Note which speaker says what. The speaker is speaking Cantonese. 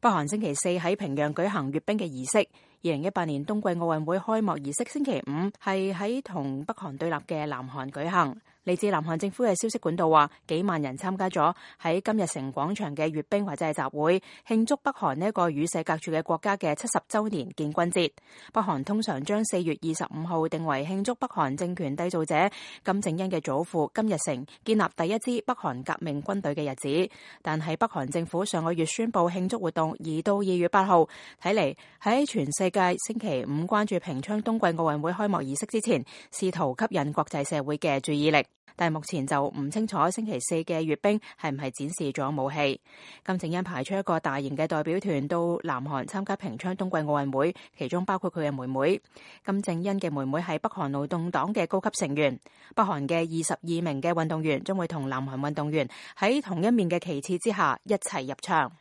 Speaker 1: 北韓星期四喺平壤舉行閱兵嘅儀式。2018年冬季奧運會開幕儀式星期五係喺同北韓對立嘅南韓舉行。嚟自南韓政府嘅消息管道話，幾萬人參加咗喺金日成廣場嘅閱兵或者係集會，慶祝北韓呢一個與世隔絕嘅國家嘅70週年建軍節。北韓通常將4月25號定為慶祝北韓政權締造者金正恩嘅祖父金日成建立第一支北韓革命軍隊嘅日子。但係北韓政府上個月宣布慶祝活動移到2月8號，睇嚟喺全世界星期五關注平昌冬季奧運會開幕儀式之前，試圖吸引國際社會嘅注意力。但係目前就唔清楚星期四嘅閱兵係唔係展示咗武器。金正恩排出一個大型嘅代表團到南韓參加平昌冬季奧運會，其中包括佢嘅妹妹。金正恩嘅妹妹係北韓勞動黨嘅高級成員。北韓嘅22名嘅運動員將會同南韓運動員喺同一面嘅旗幟之下一齊入場。